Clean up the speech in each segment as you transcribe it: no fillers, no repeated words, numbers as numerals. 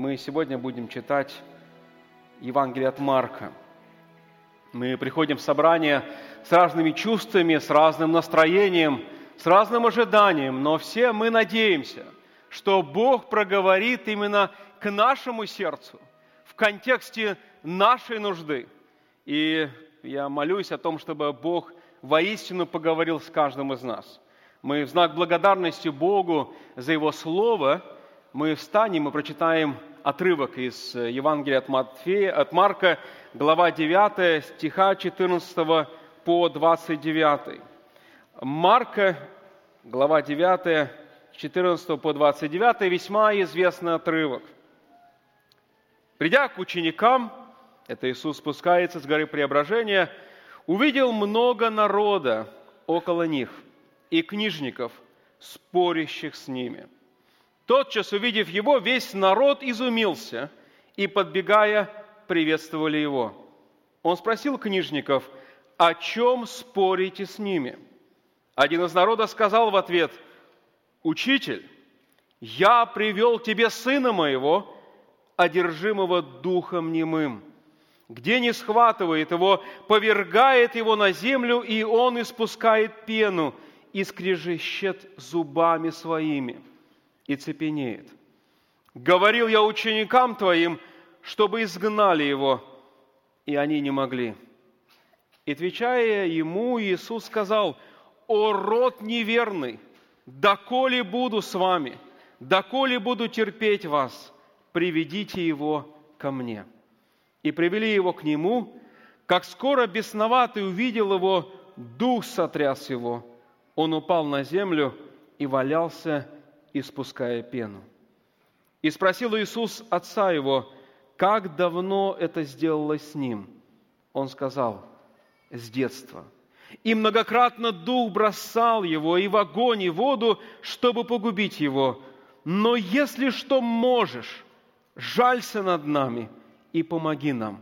Мы сегодня будем читать Евангелие от Марка. Мы приходим в собрание с разными чувствами, с разным настроением, с разным ожиданием, но все мы надеемся, что Бог проговорит именно к нашему сердцу, в контексте нашей нужды. И я молюсь о том, чтобы Бог воистину поговорил с каждым из нас. Мы в знак благодарности Богу за Его Слово, мы встанем и прочитаем отрывок из Евангелия от Марка, глава 9, стиха 14 по 29. Марка, глава 9, 14 по 29, весьма известный отрывок. «Придя к ученикам, это Иисус спускается с горы Преображения, увидел много народа около них и книжников, спорящих с ними. Тотчас, увидев Его, весь народ изумился и, подбегая, приветствовали Его. Он спросил книжников: о чем спорите с ними? Один из народа сказал в ответ: «Учитель, я привел тебе сына моего, одержимого духом немым. Где не схватывает его, повергает его на землю, и он испускает пену, и скрежещет зубами своими, и цепенеет. Говорил я ученикам твоим, чтобы изгнали его, и они не могли». И, отвечая ему, Иисус сказал: «О род неверный, доколе буду с вами, доколе буду терпеть вас, приведите его ко мне». И привели его к нему. Как скоро бесноватый увидел его, дух сотряс его. Он упал на землю и валялся, испуская пену. И спросил Иисус отца его: как давно это сделалось с ним? Он сказал: с детства. И многократно дух бросал его и в огонь, и в воду, чтобы погубить его. Но если что можешь, жалься над нами и помоги нам.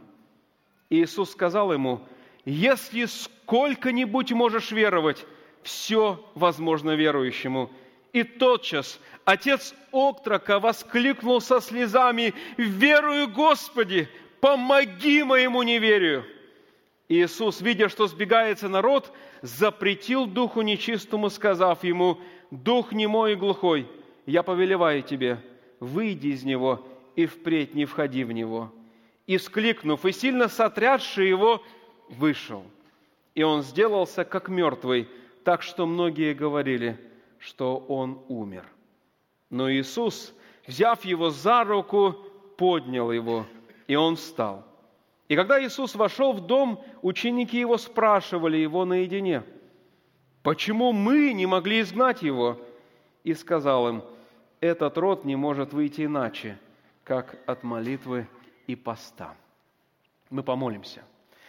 И Иисус сказал ему: если сколько-нибудь можешь веровать, все возможно верующему. И тотчас отец отрока воскликнул со слезами: верую, Господи, помоги моему неверию. И Иисус, видя, что сбегается народ, запретил духу нечистому, сказав ему: дух немой и глухой, я повелеваю тебе, выйди из него и впредь не входи в него. И, вскликнув, и сильно сотрясший его, вышел. И он сделался как мертвый, так что многие говорили, что он умер. Но Иисус, взяв его за руку, поднял его, и он встал. И когда Иисус вошел в дом, ученики его спрашивали его наедине: почему мы не могли изгнать его? И сказал им: этот род не может выйти иначе, как от молитвы и поста. Мы помолимся.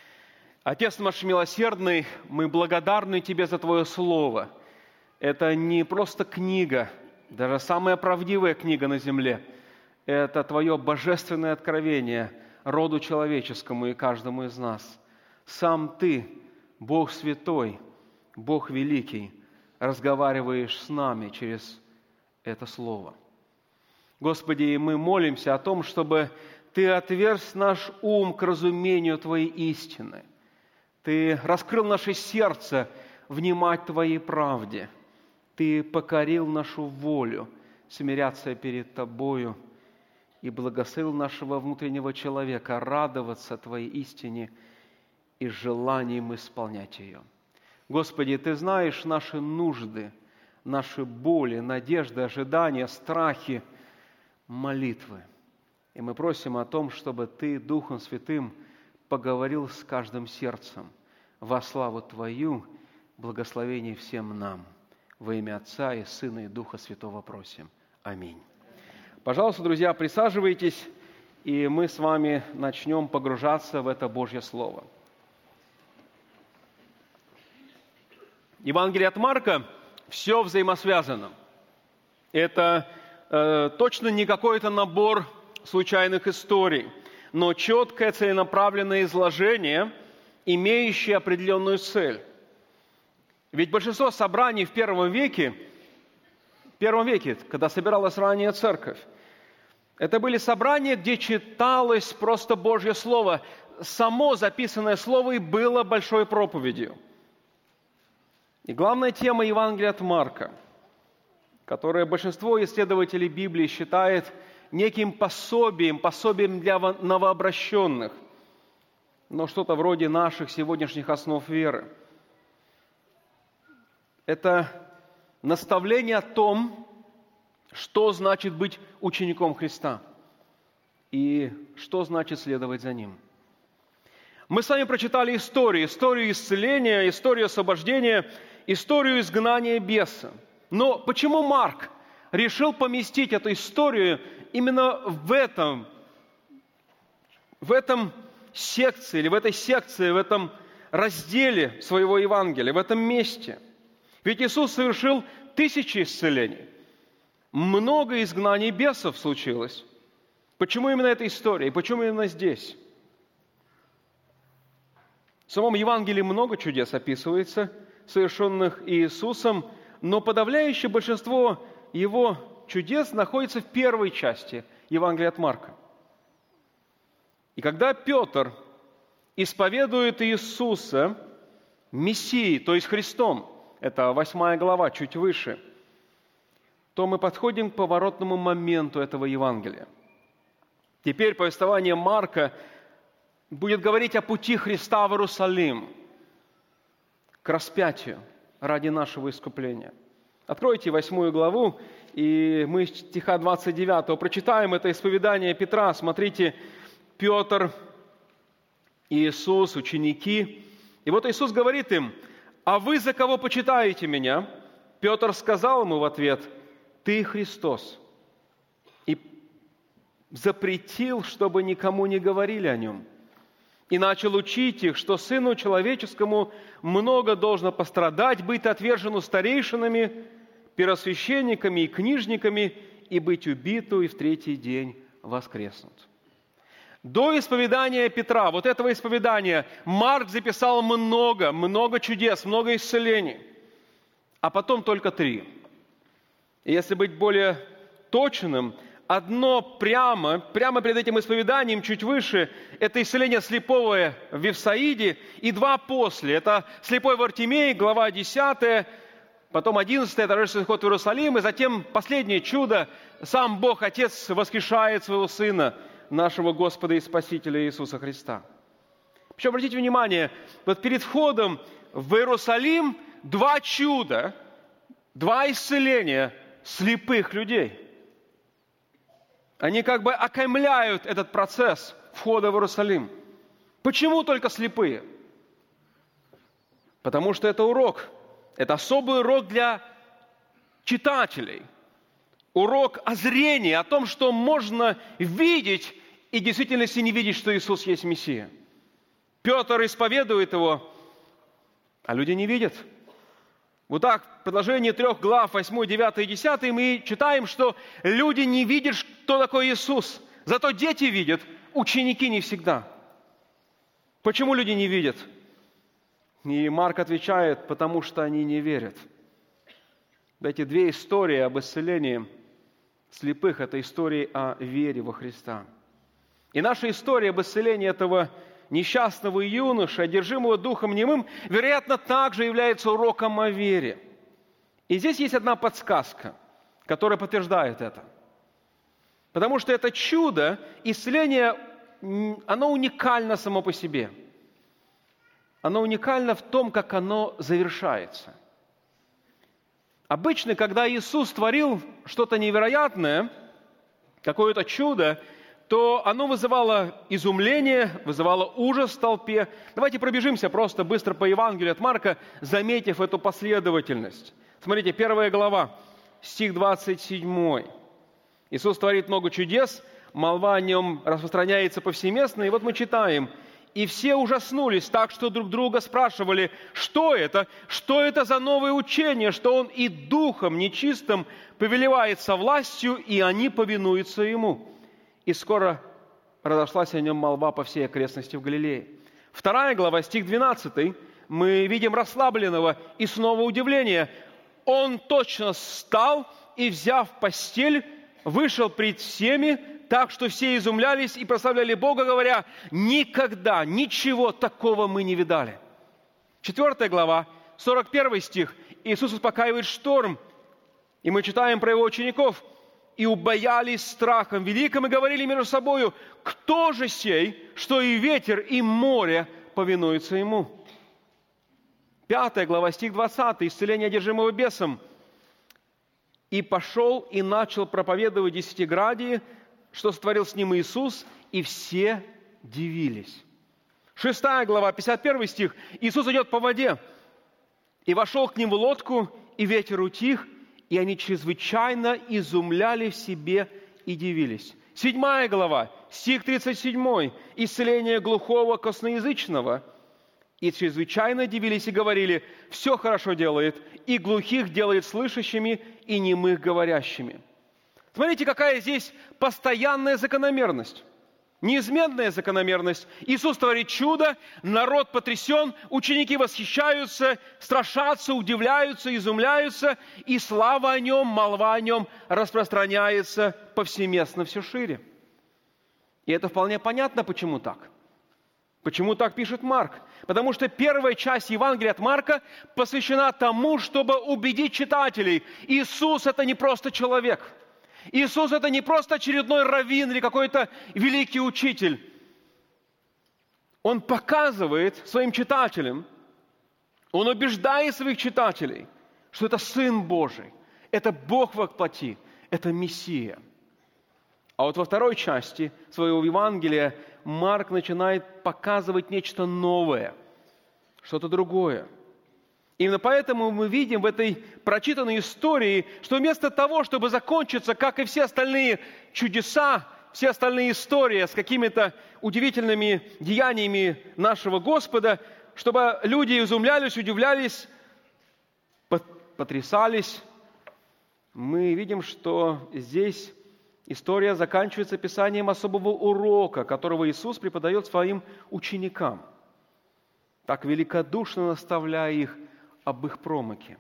Отец наш милосердный, мы благодарны Тебе за Твое Слово. Это не просто книга, даже самая правдивая книга на земле. Это Твое божественное откровение роду человеческому и каждому из нас. Сам Ты, Бог Святой, Бог Великий, разговариваешь с нами через это Слово. Господи, мы молимся о том, чтобы Ты отверз наш ум к разумению Твоей истины. Ты раскрыл наше сердце внимать Твоей правде. Ты покорил нашу волю смиряться перед Тобою и благословил нашего внутреннего человека радоваться Твоей истине и желанием исполнять ее. Господи, Ты знаешь наши нужды, наши боли, надежды, ожидания, страхи, молитвы. И мы просим о том, чтобы Ты, Духом Святым, поговорил с каждым сердцем во славу Твою, благословение всем нам. Во имя Отца и Сына и Духа Святого просим. Аминь. Пожалуйста, друзья, присаживайтесь, и мы с вами начнем погружаться в это Божье Слово. Евангелие от Марка – все взаимосвязано. Это точно не какой-то набор случайных историй, но четкое целенаправленное изложение, имеющее определенную цель. Ведь большинство собраний в первом веке, когда собиралась ранняя церковь, Это были собрания, где читалось просто Божье Слово. Само записанное Слово и было большой проповедью. И главная тема Евангелия от Марка, которое большинство исследователей Библии считает неким пособием для новообращенных, но что-то вроде наших сегодняшних основ веры. Это наставление о том, что значит быть учеником Христа и что значит следовать за Ним. Мы с вами прочитали историю исцеления, историю освобождения, историю изгнания беса. Но почему Марк решил поместить эту историю именно в этой секции, в этом разделе своего Евангелия, в этом месте? Ведь Иисус совершил тысячи исцелений. Много изгнаний бесов случилось. Почему именно эта история? И почему именно здесь? В самом Евангелии много чудес описывается, совершенных Иисусом, но подавляющее большинство Его чудес находится в первой части Евангелия от Марка. И когда Петр исповедует Иисуса Мессией, то есть Христом, это 8 глава, чуть выше, то мы подходим к поворотному моменту этого Евангелия. Теперь повествование Марка будет говорить о пути Христа в Иерусалим, к распятию ради нашего искупления. Откройте 8 главу, и мы стиха 29 прочитаем это исповедание Петра. Смотрите, Петр, Иисус, ученики. И вот Иисус говорит им: «А вы за кого почитаете меня?» Петр сказал ему в ответ: «Ты Христос». И запретил, чтобы никому не говорили о нем. И начал учить их, что Сыну Человеческому много должно пострадать, быть отвержену старейшинами, первосвященниками и книжниками, и быть убиту, и в третий день воскреснут. До исповедания Петра, вот этого исповедания, Марк записал много чудес, много исцелений, а потом только 3. И если быть более точным, одно прямо перед этим исповеданием, чуть выше, это исцеление слепого в Вифсаиде, и 2 после. Это слепой Вартимей, глава 10, потом 11, торжественный вход в Иерусалим, и затем последнее чудо, сам Бог Отец воскрешает своего Сына, нашего Господа и Спасителя Иисуса Христа. Причем, обратите внимание, вот перед входом в Иерусалим 2 чуда, 2 исцеления слепых людей. Они как бы окаймляют этот процесс входа в Иерусалим. Почему только слепые? Потому что это урок. Это особый урок для читателей. Урок о зрении, о том, что можно видеть и в действительности не видеть, что Иисус есть Мессия. Петр исповедует Его, а люди не видят. Вот так, в продолжении 3 глав, 8, 9 и 10, мы читаем, что люди не видят, кто такой Иисус. Зато дети видят, ученики не всегда. Почему люди не видят? И Марк отвечает: потому что они не верят. Эти 2 истории об исцелении слепых – это истории о вере во Христа. И наша история об исцелении этого несчастного юноши, одержимого духом немым, вероятно, также является уроком о вере. И здесь есть одна подсказка, которая подтверждает это. Потому что это чудо, исцеление, оно уникально само по себе. Оно уникально в том, как оно завершается. Обычно, когда Иисус творил что-то невероятное, какое-то чудо, то оно вызывало изумление, вызывало ужас в толпе. Давайте пробежимся просто быстро по Евангелию от Марка, заметив эту последовательность. Смотрите, 1 глава, стих 27. Иисус творит много чудес, молва о Нем распространяется повсеместно. И вот мы читаем: «И все ужаснулись так, что друг друга спрашивали: что это? Что это за новое учение, что Он и духом нечистым повелевает со властью, и они повинуются Ему?» И скоро разошлась о Нем молва по всей окрестности в Галилее. 2 глава, стих 12, мы видим расслабленного и снова удивление. «Он точно встал и, взяв постель, вышел пред всеми, так что все изумлялись и прославляли Бога, говоря: никогда ничего такого мы не видали. 4 глава, 41 стих. Иисус успокаивает шторм, и мы читаем про его учеников. «И убоялись страхом великим, и говорили между собою: кто же сей, что и ветер, и море повинуются ему?» 5 глава, стих 20, исцеление одержимого бесом. «И пошел и начал проповедовать десятиградие, что сотворил с ним Иисус, и все дивились». 6 глава, 51 стих. Иисус идет по воде, и вошел к ним в лодку, и ветер утих, и они чрезвычайно изумляли в себе и дивились. 7 глава, стих 37. Исцеление глухого косноязычного. И чрезвычайно дивились и говорили: все хорошо делает, и глухих делает слышащими, и немых говорящими. Смотрите, какая здесь постоянная закономерность. Неизменная закономерность. Иисус творит чудо, народ потрясен, ученики восхищаются, страшатся, удивляются, изумляются, и слава о Нем, молва о Нем распространяется повсеместно все шире. И это вполне понятно, почему так. Почему так пишет Марк? Потому что первая часть Евангелия от Марка посвящена тому, чтобы убедить читателей: Иисус – это не просто человек. Иисус – это не просто очередной раввин или какой-то великий учитель. Он показывает своим читателям, он убеждает своих читателей, что это Сын Божий, это Бог во плоти, это Мессия. А вот во второй части своего Евангелия Марк начинает показывать нечто новое, что-то другое. Именно поэтому мы видим в этой прочитанной истории, что вместо того, чтобы закончиться, как и все остальные чудеса, все остальные истории с какими-то удивительными деяниями нашего Господа, чтобы люди изумлялись, удивлялись, потрясались, мы видим, что здесь история заканчивается описанием особого урока, которого Иисус преподает своим ученикам, так великодушно наставляя их об их промахе.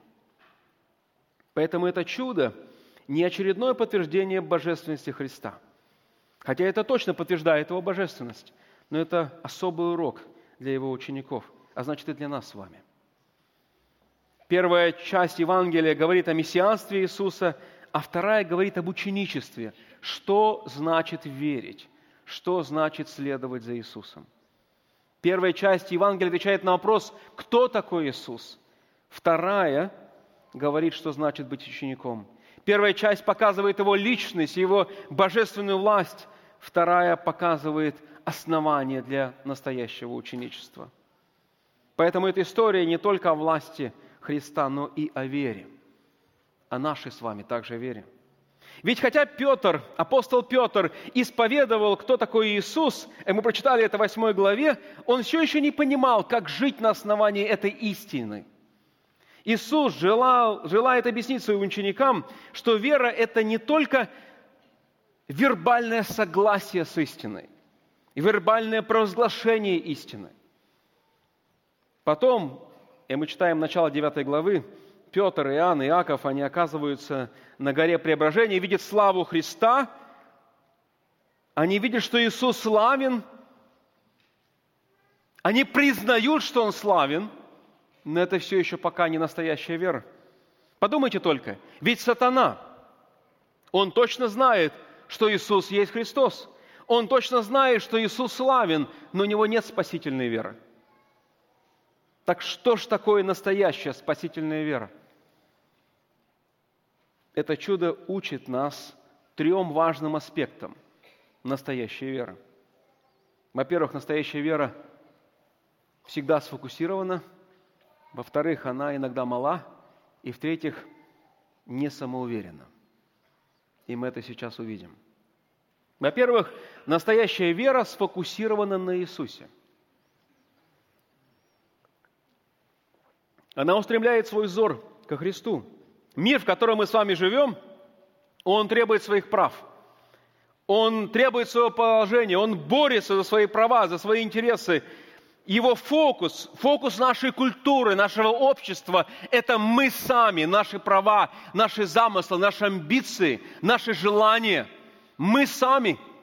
Поэтому это чудо не очередное подтверждение божественности Христа. Хотя это точно подтверждает Его божественность, но это особый урок для Его учеников, а значит и для нас с вами. Первая часть Евангелия говорит о мессианстве Иисуса, а вторая говорит об ученичестве. Что значит верить? Что значит следовать за Иисусом? Первая часть Евангелия отвечает на вопрос: кто такой Иисус? Вторая говорит, что значит быть учеником. Первая часть показывает Его личность, Его божественную власть. Вторая показывает основание для настоящего ученичества. Поэтому эта история не только о власти Христа, но и о вере. О нашей с вами также вере. Ведь хотя Петр, апостол Петр, исповедовал, кто такой Иисус, и мы прочитали это в 8 главе, он все еще не понимал, как жить на основании этой истины. Иисус желает объяснить своим ученикам, что вера – это не только вербальное согласие с истиной, вербальное провозглашение истины. Потом, и мы читаем начало 9 главы, Петр, Иоанн, Иаков, они оказываются на горе Преображения, видят славу Христа, они видят, что Иисус славен, они признают, что Он славен, но это все еще пока не настоящая вера. Подумайте только, ведь сатана, он точно знает, что Иисус есть Христос. Он точно знает, что Иисус славен, но у него нет спасительной веры. Так что ж такое настоящая спасительная вера? Это чудо учит нас 3 важным аспектам настоящей веры. Во-первых, настоящая вера всегда сфокусирована. Во-вторых, она иногда мала. И в-третьих, не самоуверена. И мы это сейчас увидим. Во-первых, настоящая вера сфокусирована на Иисусе. Она устремляет свой взор ко Христу. Мир, в котором мы с вами живем, он требует своих прав. Он требует своего положения. Он борется за свои права, за свои интересы. Его фокус нашей культуры, нашего общества – это мы сами, наши права, наши замыслы, наши амбиции, наши желания. Мы сами.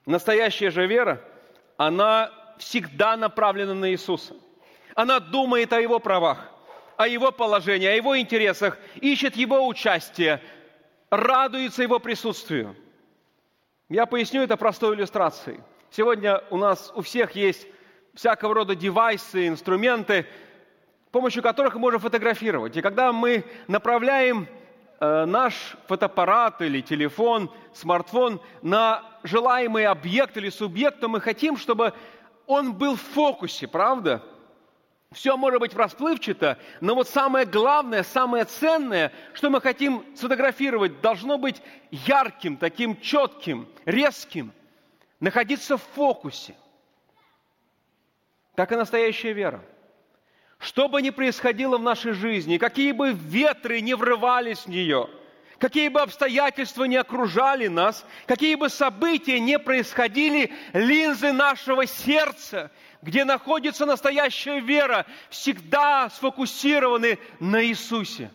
Настоящая же вера, она всегда направлена на Иисуса. Она думает о Его правах, о Его положении, о Его интересах, ищет Его участие, радуется Его присутствию. Я поясню это простой иллюстрацией. Сегодня у нас у всех есть всякого рода девайсы, инструменты, с помощью которых мы можем фотографировать. И когда мы направляем наш фотоаппарат или телефон, смартфон на желаемый объект или субъект, то мы хотим, чтобы он был в фокусе, правда? Все может быть расплывчато, но вот самое главное, самое ценное, что мы хотим сфотографировать, должно быть ярким, таким четким, резким, находиться в фокусе. Так и настоящая вера. Что бы ни происходило в нашей жизни, какие бы ветры ни врывались в нее, какие бы обстоятельства ни окружали нас, какие бы события ни происходили, линзы нашего сердца, где находится настоящая вера, всегда сфокусированы на Иисусе.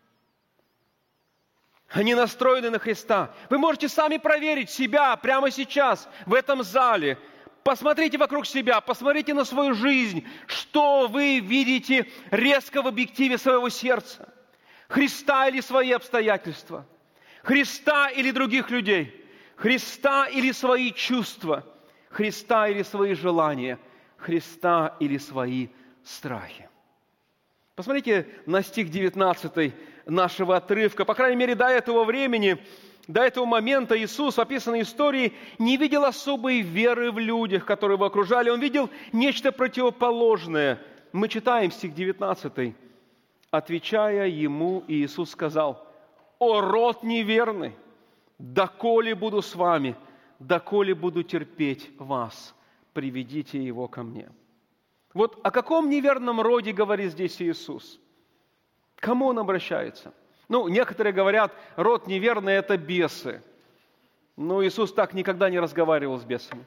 Они настроены на Христа. Вы можете сами проверить себя прямо сейчас, в этом зале. Посмотрите вокруг себя, посмотрите на свою жизнь, что вы видите резко в объективе своего сердца. Христа или свои обстоятельства, Христа или других людей, Христа или свои чувства, Христа или свои желания, Христа или свои страхи. Посмотрите на стих 19 нашего отрывка. По крайней мере, до этого времени, до этого момента Иисус в описанной истории не видел особой веры в людях, которые его окружали. Он видел нечто противоположное. Мы читаем стих 19. Отвечая ему, Иисус сказал: «О род неверный, доколе буду с вами, доколе буду терпеть вас, приведите его ко мне». Вот о каком неверном роде говорит здесь Иисус? К кому он обращается? Некоторые говорят, род неверный – это бесы. Но Иисус так никогда не разговаривал с бесами.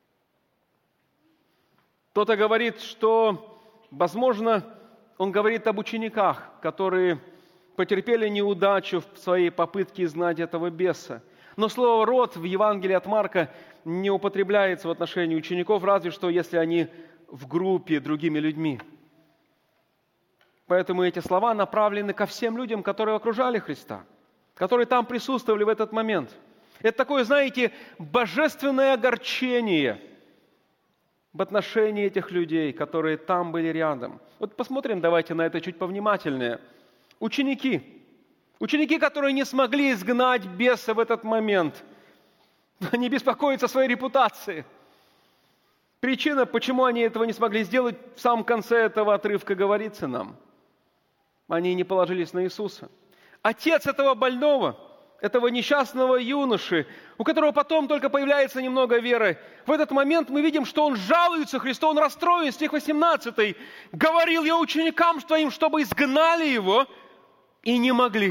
Кто-то говорит, что, возможно, он говорит об учениках, которые потерпели неудачу в своей попытке изгнать этого беса. Но слово «род» в Евангелии от Марка не употребляется в отношении учеников, разве что если они в группе другими людьми. Поэтому эти слова направлены ко всем людям, которые окружали Христа, которые там присутствовали в этот момент. Это такое, знаете, божественное огорчение в отношении этих людей, которые там были рядом. Вот посмотрим давайте на это чуть повнимательнее. Ученики, которые не смогли изгнать беса в этот момент, они беспокоятся о своей репутации. Причина, почему они этого не смогли сделать, в самом конце этого отрывка говорится нам. Они не положились на Иисуса. Отец этого больного, этого несчастного юноши, у которого потом только появляется немного веры, в этот момент мы видим, что он жалуется Христу, он расстроен. Стих 18. «Говорил я ученикам твоим, чтобы изгнали его, и не могли».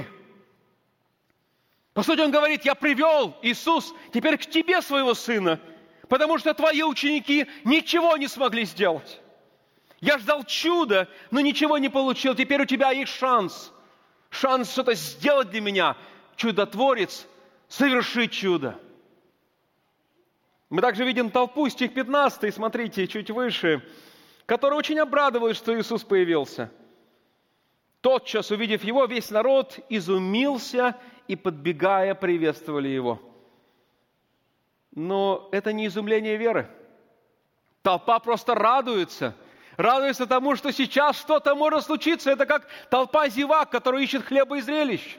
По сути, он говорит: «Я привел, Иисус, теперь к тебе своего сына, потому что твои ученики ничего не смогли сделать. Я ждал чуда, но ничего не получил. Теперь у тебя есть шанс что-то сделать для меня. Чудотворец, соверши чудо». Мы также видим толпу, стих 15, смотрите, чуть выше, которая очень обрадовалась, что Иисус появился. Тотчас, увидев его, весь народ изумился и, подбегая, приветствовали его. Но это не изумление веры. Толпа просто радуется тому, что сейчас что-то может случиться. Это как толпа зевак, которая ищет хлеба и зрелищ.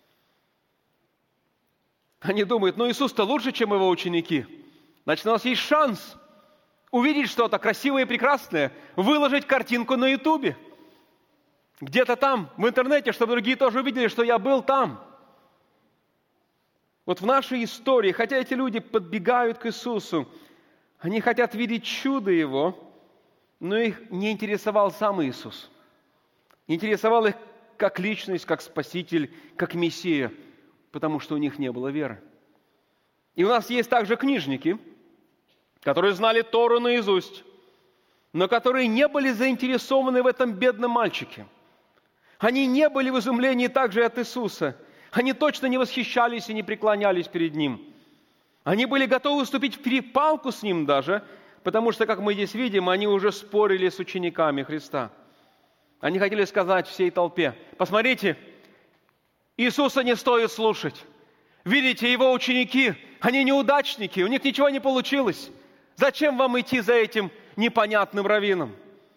Они думают: Иисус-то лучше, чем его ученики. Значит, у нас есть шанс увидеть что-то красивое и прекрасное, выложить картинку на Ютубе. Где-то там, в интернете, чтобы другие тоже увидели, что я был там. Вот в нашей истории, хотя эти люди подбегают к Иисусу, они хотят видеть чудо Его, но их не интересовал сам Иисус. Интересовал их как личность, как Спаситель, как Мессия, потому что у них не было веры. И у нас есть также книжники, которые знали Тору наизусть, но которые не были заинтересованы в этом бедном мальчике. Они не были в изумлении также от Иисуса. Они точно не восхищались и не преклонялись перед Ним. Они были готовы вступить в перепалку с Ним даже, потому что, как мы здесь видим, они уже спорили с учениками Христа. Они хотели сказать всей толпе: посмотрите, Иисуса не стоит слушать. Видите, Его ученики, они неудачники, у них ничего не получилось. Зачем вам идти за этим непонятным раввином?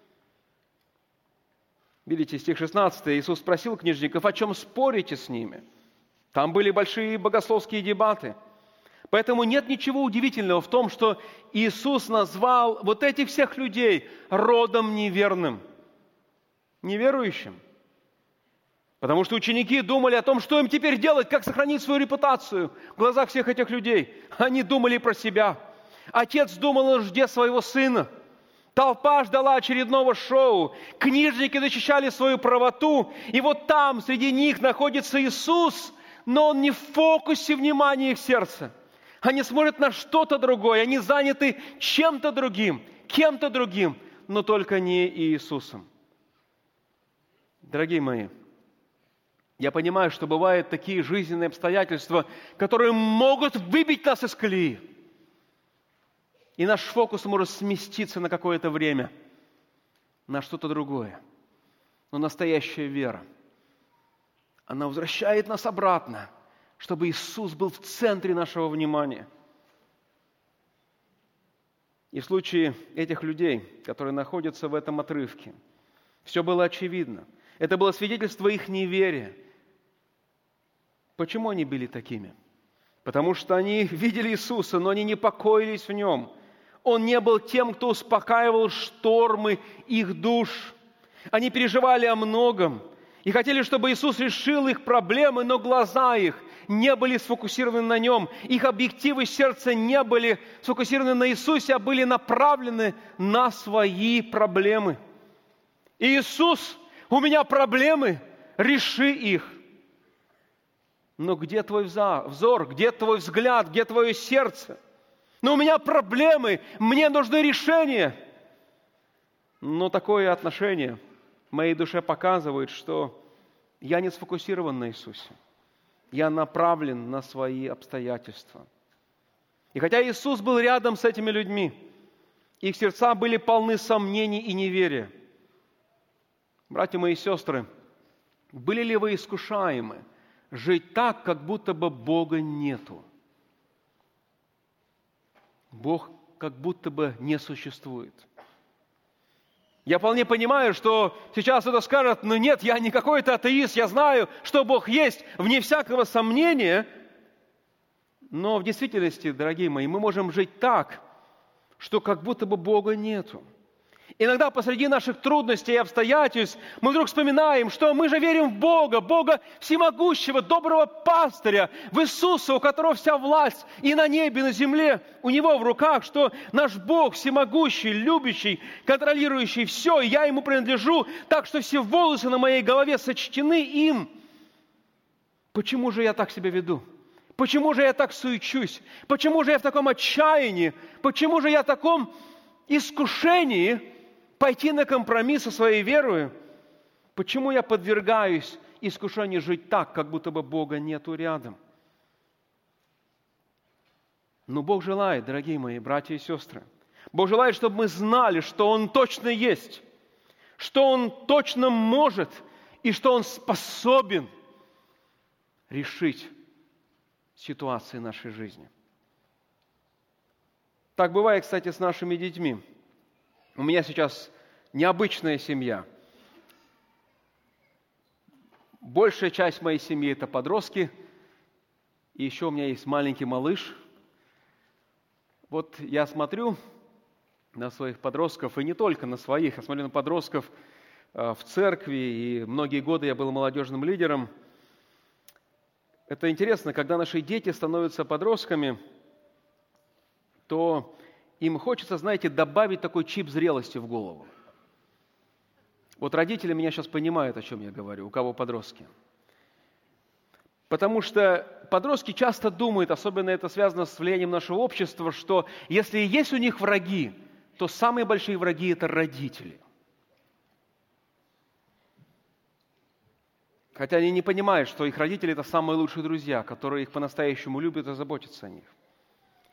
Видите, стих 16. Иисус спросил книжников, о чем спорите с ними. Там были большие богословские дебаты. Поэтому нет ничего удивительного в том, что Иисус назвал вот этих всех людей родом неверным, неверующим. Потому что ученики думали о том, что им теперь делать, как сохранить свою репутацию в глазах всех этих людей. Они думали про себя. Отец думал о нужде своего сына. Толпа ждала очередного шоу. Книжники защищали свою правоту. И вот там, среди них, находится Иисус, но Он не в фокусе внимания их сердца. Они смотрят на что-то другое. Они заняты чем-то другим, кем-то другим, но только не Иисусом. Дорогие мои, я понимаю, что бывают такие жизненные обстоятельства, которые могут выбить нас из колеи. И наш фокус может сместиться на какое-то время на что-то другое. Но настоящая вера, она возвращает нас обратно, чтобы Иисус был в центре нашего внимания. И в случае этих людей, которые находятся в этом отрывке, все было очевидно. Это было свидетельство их неверия. Почему они были такими? Потому что они видели Иисуса, но они не покоились в Нем. Он не был тем, кто успокаивал штормы их душ. Они переживали о многом и хотели, чтобы Иисус решил их проблемы, но глаза их не были сфокусированы на Нем. Их объективы сердца не были сфокусированы на Иисусе, а были направлены на свои проблемы. Иисус, у меня проблемы, реши их. Но где твой взор, где твой взгляд, где твое сердце? Но у меня проблемы, мне нужны решения. Но такое отношение в моей душе показывает, что я не сфокусирован на Иисусе. Я направлен на свои обстоятельства. И хотя Иисус был рядом с этими людьми, их сердца были полны сомнений и неверия. Братья мои и сестры, были ли вы искушаемы жить так, как будто бы Бога нету? Бог как будто бы не существует. Я вполне понимаю, что сейчас кто-то скажет: ну нет, я не какой-то атеист, я знаю, что Бог есть, вне всякого сомнения. Но в действительности, дорогие мои, мы можем жить так, что как будто бы Бога нету. Иногда посреди наших трудностей и обстоятельств мы вдруг вспоминаем, что мы же верим в Бога, Бога всемогущего, доброго пастыря, в Иисуса, у которого вся власть и на небе, и на земле, у Него в руках, что наш Бог всемогущий, любящий, контролирующий все, и я Ему принадлежу, так что все волосы на моей голове сочтены им. Почему же я так себя веду? Почему же я так суечусь? Почему же я в таком отчаянии? Почему же я в таком искушении пойти на компромисс со своей верой? Почему я подвергаюсь искушению жить так, как будто бы Бога нету рядом? Но Бог желает, дорогие мои братья и сестры, Бог желает, чтобы мы знали, что Он точно есть, что Он точно может и что Он способен решить ситуации нашей жизни. Так бывает, кстати, с нашими детьми. У меня сейчас необычная семья. Большая часть моей семьи – это подростки. И еще у меня есть маленький малыш. Вот я смотрю на своих подростков, и не только на своих, я смотрю на подростков в церкви, и многие годы я был молодежным лидером. Это интересно, когда наши дети становятся подростками, то им хочется, знаете, добавить такой чип зрелости в голову. Вот родители меня сейчас понимают, о чем я говорю, у кого подростки. Потому что подростки часто думают, особенно это связано с влиянием нашего общества, что если есть у них враги, то самые большие враги – это родители. Хотя они не понимают, что их родители – это самые лучшие друзья, которые их по-настоящему любят и заботятся о них.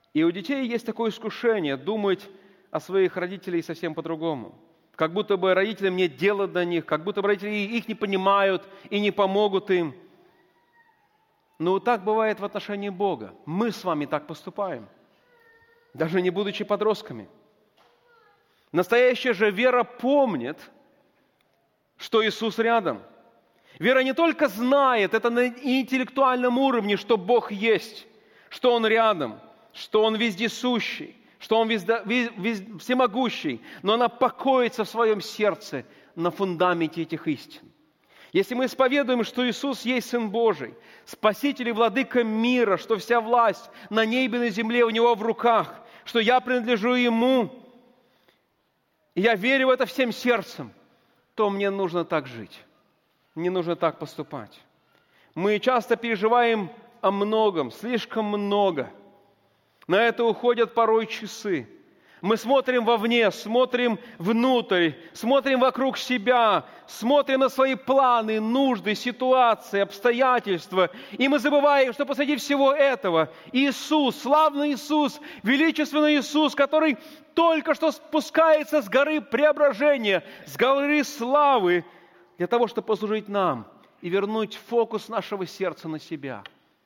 И у детей есть такое искушение думать о своих родителях совсем по-другому. Как будто бы родителям нет дела до них, как будто бы родители их не понимают и не помогут им. Но так бывает в отношении Бога. Мы с вами так поступаем, даже не будучи подростками. Настоящая же вера помнит, что Иисус рядом. Вера не только знает, это на интеллектуальном уровне, что Бог есть, что Он рядом, что Он вездесущий, что Он всемогущий, но она покоится в своем сердце на фундаменте этих истин. Если мы исповедуем, что Иисус есть Сын Божий, Спаситель и Владыка мира, что вся власть на небе и на земле у Него в руках, что я принадлежу Ему, и я верю в это всем сердцем, то мне нужно так жить, мне нужно так поступать. Мы часто переживаем о многом, слишком много. На это уходят порой часы. Мы смотрим вовне, смотрим внутрь, смотрим вокруг себя, смотрим на свои планы, нужды, ситуации, обстоятельства. И мы забываем, что посреди всего этого Иисус, славный Иисус, величественный Иисус, который только что спускается с горы преображения, с горы славы, для того, чтобы послужить нам и вернуть фокус нашего сердца на себя.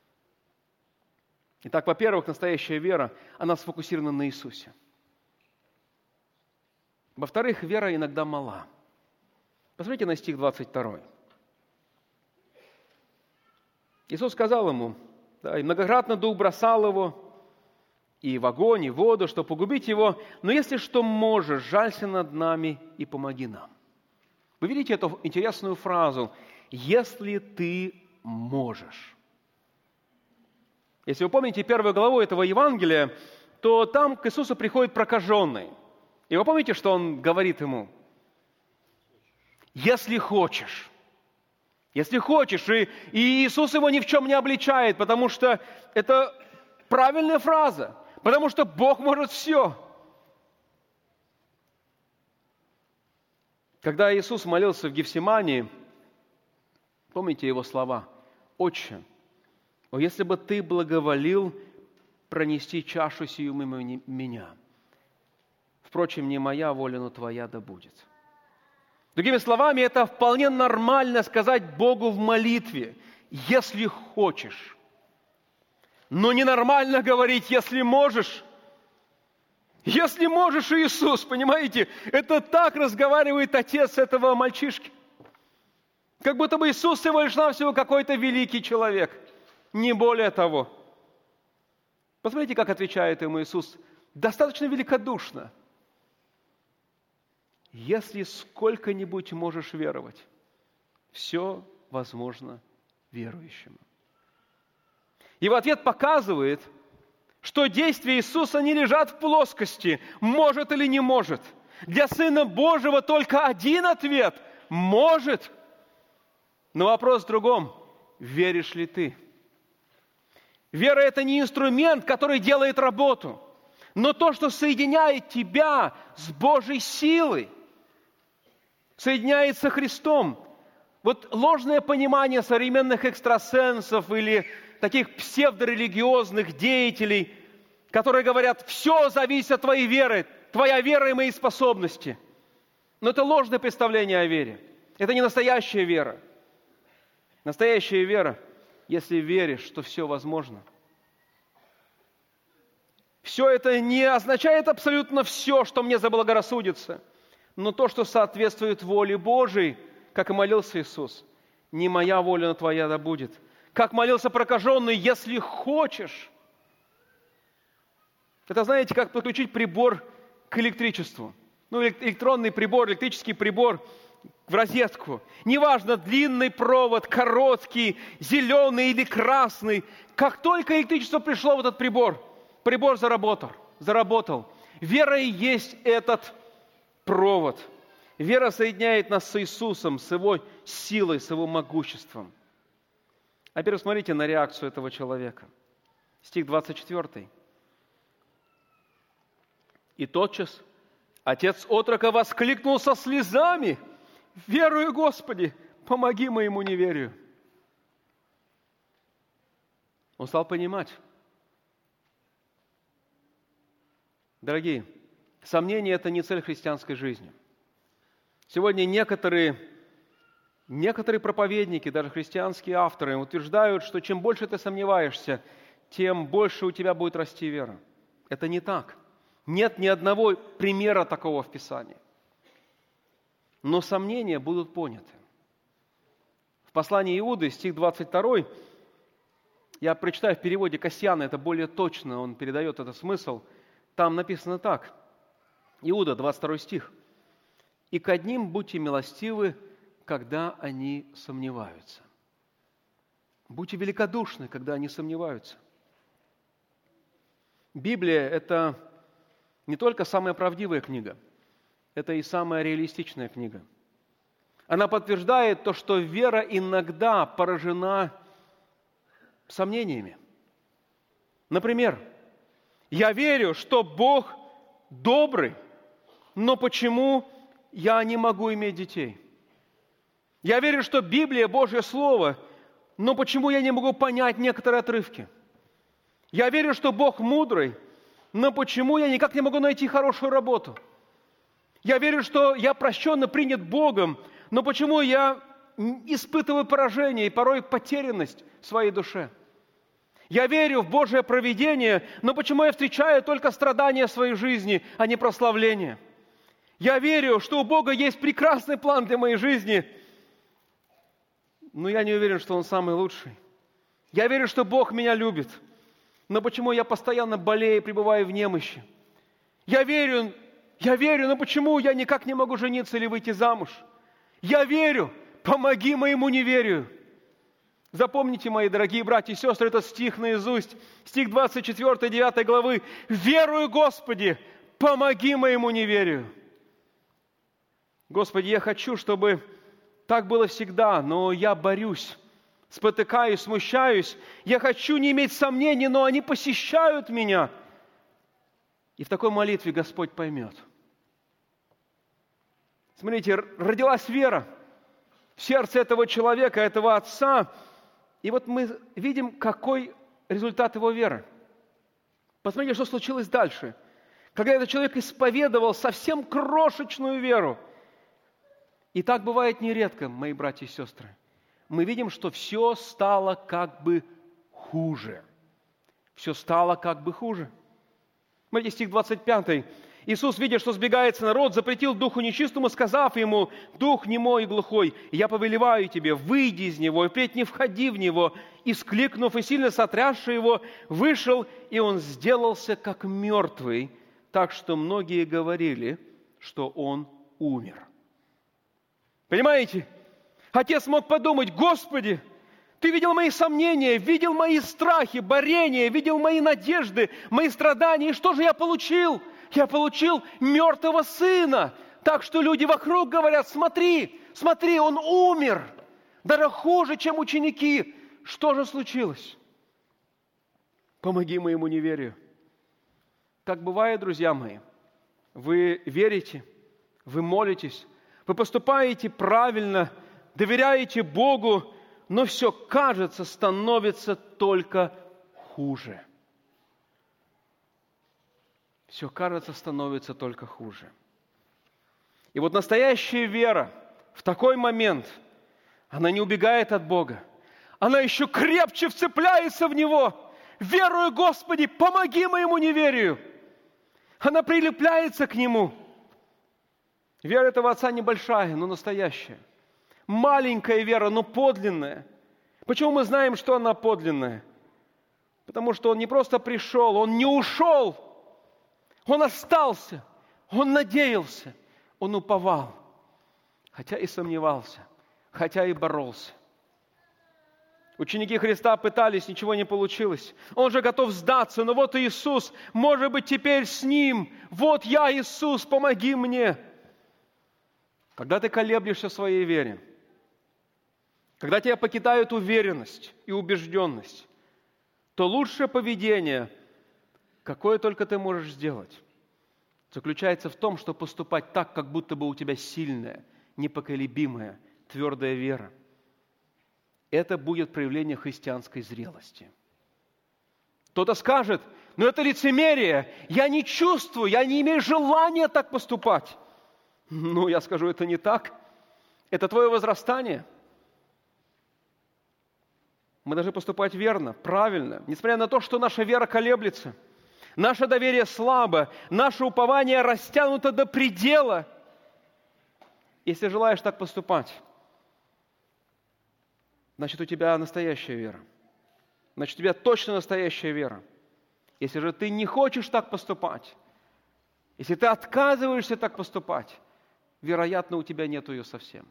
Итак, во-первых, настоящая вера, она сфокусирована на Иисусе. Во-вторых, вера иногда мала. Посмотрите на стих 22. Иисус сказал ему, да, и многократно дух бросал его и в огонь, и в воду, чтобы погубить его, но если что можешь, жалься над нами и помоги нам. Вы видите эту интересную фразу «если ты можешь». Если вы помните первую главу этого Евангелия, то там к Иисусу приходит прокаженный. И вы помните, что он говорит ему? Если хочешь. Если хочешь. И Иисус его ни в чем не обличает, потому что это правильная фраза. Потому что Бог может все. Когда Иисус молился в Гефсимании, помните его слова? «Отче, о, если бы ты благоволил пронести чашу сию мимо меня. Впрочем, не моя воля, но твоя да будет». Другими словами, это вполне нормально сказать Богу в молитве, если хочешь. Но ненормально говорить, если можешь. Если можешь, Иисус, понимаете? Это так разговаривает отец этого мальчишки. Как будто бы Иисус всего лишь навсего какой-то великий человек. Не более того. Посмотрите, как отвечает ему Иисус. Достаточно великодушно. Если сколько-нибудь можешь веровать, все возможно верующему. Его ответ показывает, что действия Иисуса не лежат в плоскости, может или не может. Для Сына Божьего только один ответ – может. Но вопрос в другом – веришь ли ты? Вера – это не инструмент, который делает работу, но то, что соединяет тебя с Божьей силой, соединяет со Христом. Вот ложное понимание современных экстрасенсов или таких псевдорелигиозных деятелей, которые говорят, все зависит от твоей веры, твоя вера и мои способности. Но это ложное представление о вере. Это не настоящая вера. Настоящая вера, если веришь, что все возможно. Все это не означает абсолютно все, что мне заблагорассудится, но то, что соответствует воле Божией, как и молился Иисус. Не моя воля, но твоя да будет. Как молился прокаженный, если хочешь. Это, знаете, как подключить прибор к электричеству. Электронный прибор, электрический прибор в розетку. Неважно, длинный провод, короткий, зеленый или красный. Как только электричество пришло в этот прибор, прибор заработал. Вера и есть этот провод. Вера соединяет нас с Иисусом, с Его силой, с Его могуществом. А теперь посмотрите на реакцию этого человека. Стих 24. И тотчас отец отрока воскликнул со слезами: «Верую, Господи, помоги моему неверию». Он стал понимать, Дорогие, сомнение – это не цель христианской жизни. Сегодня некоторые проповедники, даже христианские авторы, утверждают, что чем больше ты сомневаешься, тем больше у тебя будет расти вера. Это не так. Нет ни одного примера такого в Писании. Но сомнения будут поняты. В послании Иуды, стих 22, я прочитаю в переводе Кассиана, это более точно, он передает этот смысл. Там написано так. Иуда, 22 стих. «И к одним будьте милостивы, когда они сомневаются». Будьте великодушны, когда они сомневаются. Библия – это не только самая правдивая книга, это и самая реалистичная книга. Она подтверждает то, что вера иногда поражена сомнениями. Например, я верю, что Бог добрый, но почему я не могу иметь детей? Я верю, что Библия – Божье Слово, но почему я не могу понять некоторые отрывки? Я верю, что Бог мудрый, но почему я никак не могу найти хорошую работу? Я верю, что я прощен и принят Богом, но почему я испытываю поражение и порой потерянность в своей душе? Я верю в Божие провидение, но почему я встречаю только страдания в своей жизни, а не прославление? Я верю, что у Бога есть прекрасный план для моей жизни, но я не уверен, что Он самый лучший. Я верю, что Бог меня любит, но почему я постоянно болею и пребываю в немощи? Я верю, но почему я никак не могу жениться или выйти замуж? Я верю, помоги моему неверию. Запомните, мои дорогие братья и сестры, этот стих наизусть, стих 24, 9 главы. «Верую, Господи, помоги моему неверию». Господи, я хочу, чтобы так было всегда, но я борюсь, спотыкаюсь, смущаюсь. Я хочу не иметь сомнений, но они посещают меня. И в такой молитве Господь поймет. Смотрите, родилась вера в сердце этого человека, этого отца. И вот мы видим, какой результат его веры. Посмотрите, что случилось дальше. Когда этот человек исповедовал совсем крошечную веру. И так бывает нередко, мои братья и сестры. Мы видим, что все стало как бы хуже. Все стало как бы хуже. Смотрите, стих 25. Иисус, видя, что сбегается народ, запретил духу нечистому, сказав ему: «Дух немой и глухой, я повелеваю тебе, выйди из него, и впредь не входи в него». И, скликнув и сильно сотрясши его, вышел, и он сделался как мертвый, так что многие говорили, что он умер. Понимаете? Отец мог подумать: Господи, Ты видел мои сомнения, видел мои страхи, борения, видел мои надежды, мои страдания. И что же я получил? Я получил мертвого сына. Так что люди вокруг говорят: смотри, смотри, он умер. Даже хуже, чем ученики. Что же случилось? Помоги моему неверию. Так бывает, друзья мои. Вы верите, вы молитесь, вы поступаете правильно, доверяете Богу, но все, кажется, становится только хуже. Все, кажется, становится только хуже. И вот настоящая вера в такой момент, она не убегает от Бога. Она еще крепче вцепляется в Него. Верую, Господи, помоги моему неверию. Она прилепляется к Нему. Вера этого отца небольшая, но настоящая. Маленькая вера, но подлинная. Почему мы знаем, что она подлинная? Потому что он не просто пришел, он не ушел. Он остался, он надеялся, он уповал. Хотя и сомневался, хотя и боролся. Ученики Христа пытались, ничего не получилось. Он же готов сдаться, но вот Иисус, может быть, теперь с Ним. Вот я, Иисус, помоги мне. Когда ты колеблешься в своей вере, когда тебя покидают уверенность и убежденность, то лучшее поведение, какое только ты можешь сделать, заключается в том, что поступать так, как будто бы у тебя сильная, непоколебимая, твердая вера. Это будет проявление христианской зрелости. Кто-то скажет: но это лицемерие. Я не чувствую, я не имею желания так поступать. Ну, я скажу, это не так. Это твое возрастание. Мы должны поступать верно, правильно, несмотря на то, что наша вера колеблется, наше доверие слабо, наше упование растянуто до предела. Если желаешь так поступать, значит, у тебя настоящая вера. Значит, у тебя точно настоящая вера. Если же ты не хочешь так поступать, если ты отказываешься так поступать, вероятно, у тебя нет ее совсем.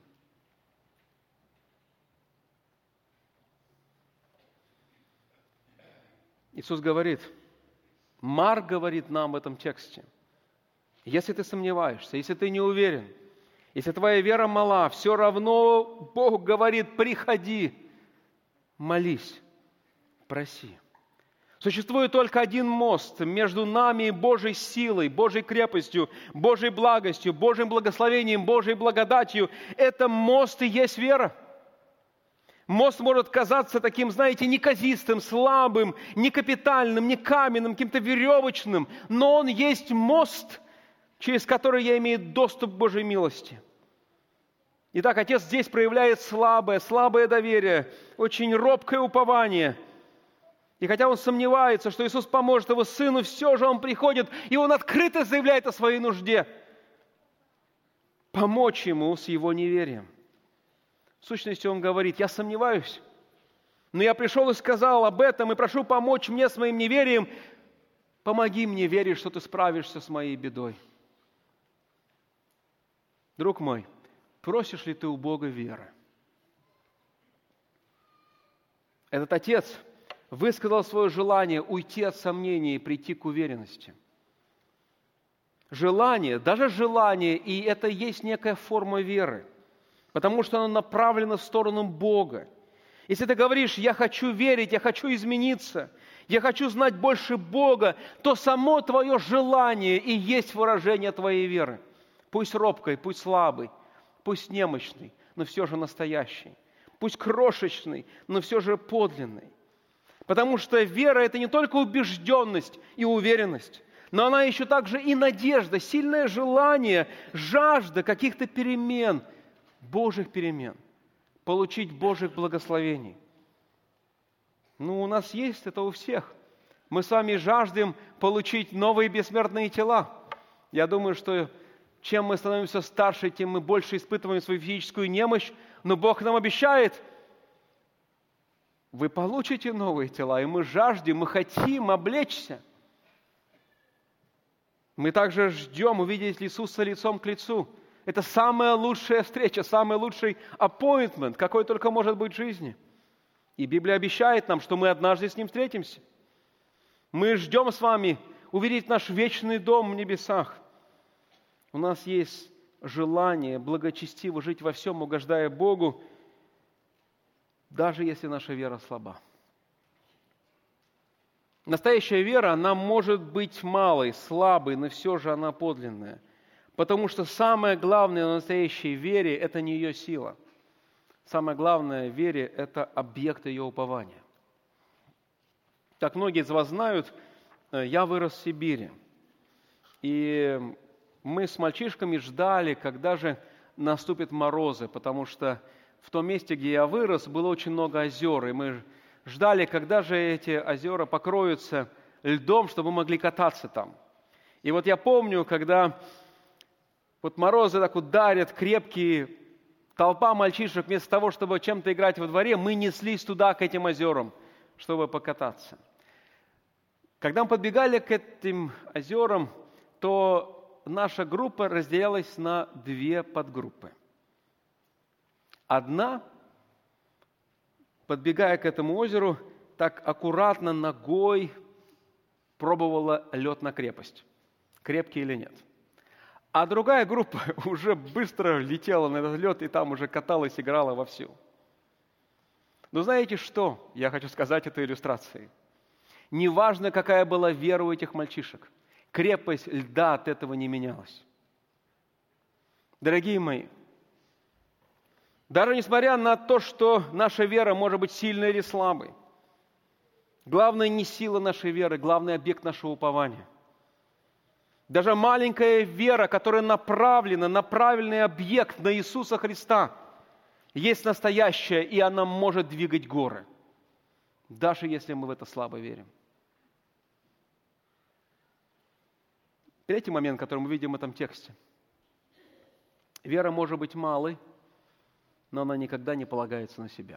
Иисус говорит, Марк говорит нам в этом тексте, если ты сомневаешься, если ты не уверен, если твоя вера мала, все равно Бог говорит, приходи, молись, проси. Существует только один мост между нами и Божьей силой, Божьей крепостью, Божьей благостью, Божьим благословением, Божьей благодатью. Это мост и есть вера. Мост может казаться таким, знаете, неказистым, слабым, не капитальным, не каменным, каким-то веревочным, но он есть мост, через который я имею доступ к Божьей милости. Итак, Отец здесь проявляет слабое доверие, очень робкое упование. И хотя он сомневается, что Иисус поможет его сыну, все же он приходит, и он открыто заявляет о своей нужде. Помочь ему с его неверием. В сущности, он говорит, я сомневаюсь, но я пришел и сказал об этом, и прошу помочь мне с моим неверием. Помоги мне верить, что ты справишься с моей бедой. Друг мой, просишь ли ты у Бога веры? Этот отец высказал свое желание уйти от сомнений и прийти к уверенности. Желание, даже желание, и это есть некая форма веры, потому что оно направлено в сторону Бога. Если ты говоришь, я хочу верить, я хочу измениться, я хочу знать больше Бога, то само твое желание и есть выражение твоей веры. Пусть робкой, пусть слабый, пусть немощный, но все же настоящий. Пусть крошечный, но все же подлинный. Потому что вера – это не только убежденность и уверенность, но она еще также и надежда, сильное желание, жажда каких-то перемен, Божьих перемен, получить Божьих благословений. У нас есть это у всех. Мы с вами жаждем получить новые бессмертные тела. Я думаю, что чем мы становимся старше, тем мы больше испытываем свою физическую немощь, но Бог нам обещает, вы получите новые тела, и мы жаждем, мы хотим облечься. Мы также ждем увидеть Иисуса лицом к лицу. Это самая лучшая встреча, самый лучший appointment, какой только может быть в жизни. И Библия обещает нам, что мы однажды с Ним встретимся. Мы ждем с вами увидеть наш вечный дом в небесах. У нас есть желание благочестиво жить во всем, угождая Богу, даже если наша вера слаба. Настоящая вера, она может быть малой, слабой, но все же она подлинная. Потому что самое главное в настоящей вере – это не ее сила. Самое главное в вере – это объект ее упования. Как многие из вас знают, я вырос в Сибири. И мы с мальчишками ждали, когда же наступят морозы, потому что в том месте, где я вырос, было очень много озер, и мы ждали, когда же эти озера покроются льдом, чтобы мы могли кататься там. И вот я помню, когда вот морозы так ударят, крепкие, толпа мальчишек, вместо того, чтобы чем-то играть во дворе, мы неслись туда, к этим озерам, чтобы покататься. Когда мы подбегали к этим озерам, то наша группа разделялась на две подгруппы. Одна, подбегая к этому озеру, так аккуратно ногой пробовала лед на крепость, крепкий или нет. А другая группа уже быстро летела на этот лед и там уже каталась, играла вовсю. Но знаете что? Я хочу сказать этой иллюстрацией. Неважно, какая была вера у этих мальчишек, крепость льда от этого не менялась. Дорогие мои, даже несмотря на то, что наша вера может быть сильной или слабой, Главное не сила нашей веры, главный объект нашего упования. Даже маленькая вера, которая направлена на правильный объект, на Иисуса Христа, есть настоящая, и она может двигать горы, даже если мы в это слабо верим. Третий момент, который мы видим в этом тексте. Вера может быть малой, но она никогда не полагается на себя.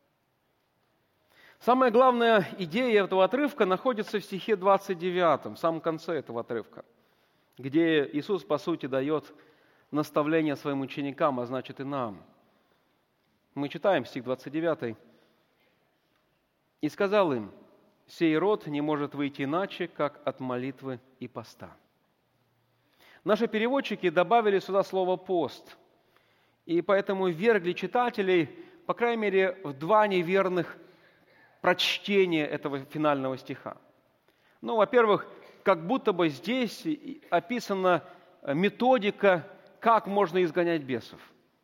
Самая главная идея этого отрывка находится в стихе 29, в самом конце этого отрывка, где Иисус, по сути, дает наставление своим ученикам, а значит и нам. Мы читаем стих 29. «И сказал им: сей род не может выйти иначе, как от молитвы и поста». Наши переводчики добавили сюда слово «пост», и поэтому ввергли читателей, по крайней мере, в два неверных прочтения этого финального стиха. Ну, во-первых, как будто бы здесь описана методика, как можно изгонять бесов.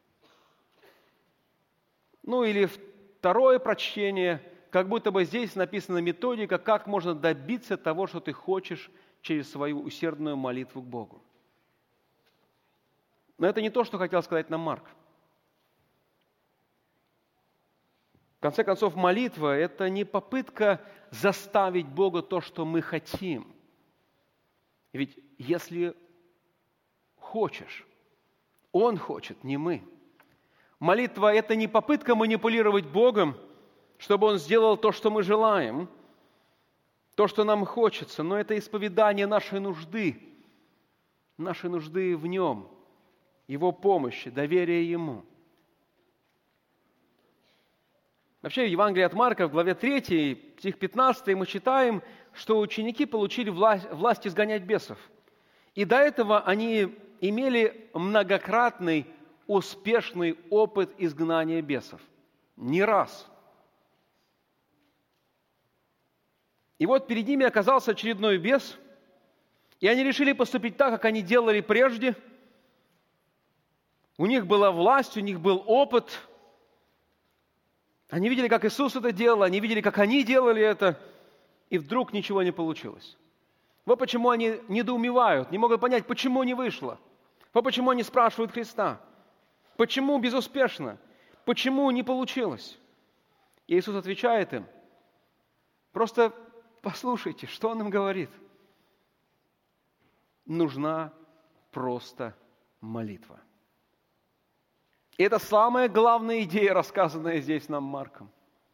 Ну, или второе прочтение, как будто бы здесь написана методика, как можно добиться того, что ты хочешь через свою усердную молитву к Богу. Но это не то, что хотел сказать нам Марк. В конце концов, молитва – это не попытка заставить Бога то, что мы хотим. Ведь если хочешь, Он хочет, не мы. Молитва – это не попытка манипулировать Богом, чтобы Он сделал то, что мы желаем, то, что нам хочется, но это исповедание нашей нужды в Нем, Его помощи, доверия Ему. Вообще, в Евангелии от Марка, в главе 3, стих 15, мы читаем, что ученики получили власть изгонять бесов. И до этого они имели многократный, успешный опыт изгнания бесов. Не раз. И вот перед ними оказался очередной бес, и они решили поступить так, как они делали прежде. У них была власть, у них был опыт. Они видели, как Иисус это делал, они видели, как они делали это, и вдруг ничего не получилось. Вот почему они недоумевают, не могут понять, почему не вышло. Вот почему они спрашивают Христа. Почему безуспешно? Почему не получилось? И Иисус отвечает им: просто послушайте, что Он им говорит. Нужна просто молитва. И это самая главная идея, рассказанная здесь нам Марком.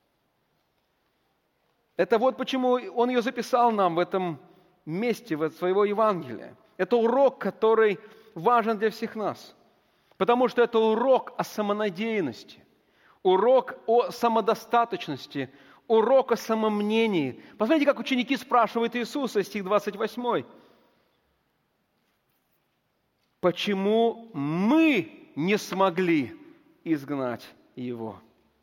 Это вот почему он ее записал нам в этом месте, в своего Евангелия. Это урок, который важен для всех нас. Потому что это урок о самонадеянности, урок о самодостаточности, урок о самомнении. Посмотрите, как ученики спрашивают Иисуса, стих 28. Почему мы не смогли изгнать его?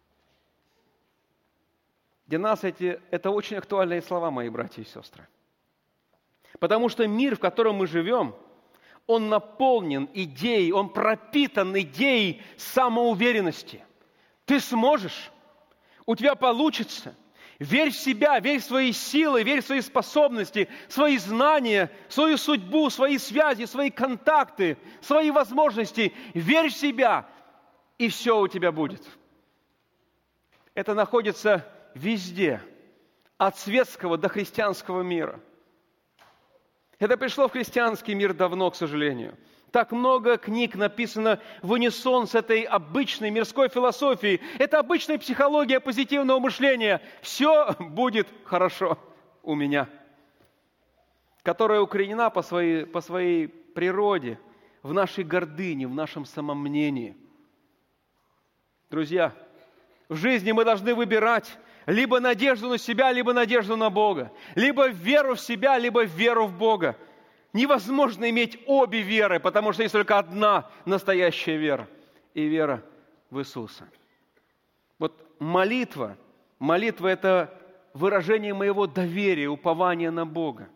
Для нас это очень актуальные слова, мои братья и сестры. Потому что мир, в котором мы живем, он наполнен идеей, он пропитан идеей самоуверенности. Ты сможешь, у тебя получится. Верь в себя, верь в свои силы, верь в свои способности, свои знания, свою судьбу, свои связи, свои контакты, свои возможности. Верь в себя, и все у тебя будет. Это находится везде, от светского до христианского мира. Это пришло в христианский мир давно, к сожалению. Так много книг написано в унисон с этой обычной мирской философией. Это обычная психология позитивного мышления. Все будет хорошо у меня. Которая укоренена по своей природе в нашей гордыне, в нашем самомнении. Друзья, в жизни мы должны выбирать либо надежду на себя, либо надежду на Бога. Либо веру в себя, либо веру в Бога. Невозможно иметь обе веры, потому что есть только одна настоящая вера. И вера в Иисуса. Вот молитва – это выражение моего доверия, упования на Бога.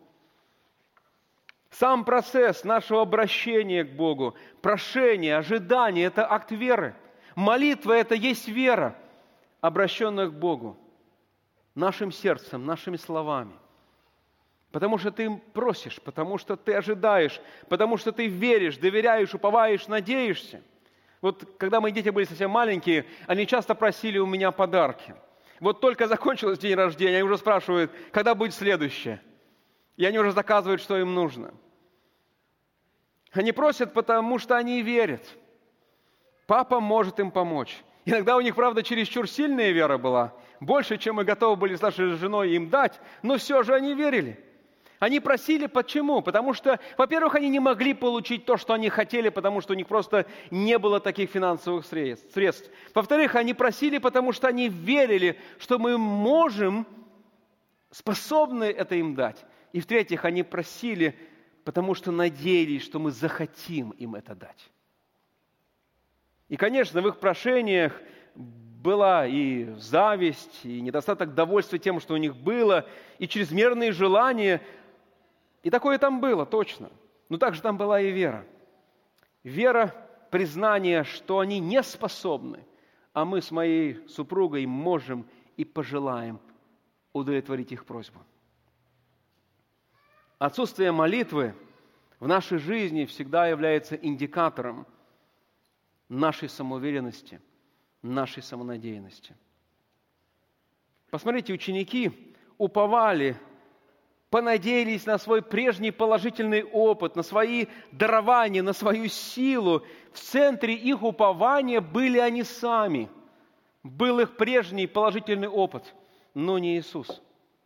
Сам процесс нашего обращения к Богу, прошение, ожидание – это акт веры. Молитва – это есть вера, обращенная к Богу. нашим сердцем, нашими словами. Потому что ты просишь, потому что ты ожидаешь, потому что ты веришь, доверяешь, уповаешь, надеешься. Вот когда мои дети были совсем маленькие, они часто просили у меня подарки. Вот только закончился день рождения, они уже спрашивают, когда будет следующее. И они уже заказывают, что им нужно. Они просят, потому что они верят. Папа может им помочь. Иногда у них, правда, чересчур сильная вера была, больше, чем мы готовы были с нашей женой им дать, но все же они верили. Они просили, почему? Потому что, во-первых, они не могли получить то, что они хотели, потому что у них просто не было таких финансовых средств. Во-вторых, они просили, потому что они верили, что мы можем, способны это им дать. И в-третьих, они просили, потому что надеялись, что мы захотим им это дать. И, конечно, в их прошениях была и зависть, и недостаток довольства тем, что у них было, и чрезмерные желания. И такое там было, точно. Но также там была и вера. Вера, признание, что они не способны, а мы с моей супругой можем и пожелаем удовлетворить их просьбу. Отсутствие молитвы в нашей жизни всегда является индикатором нашей самоуверенности, нашей самонадеянности. Посмотрите, ученики уповали, понадеялись на свой прежний положительный опыт, на свои дарования, на свою силу. В центре их упования были они сами. Был их прежний положительный опыт, но не Иисус.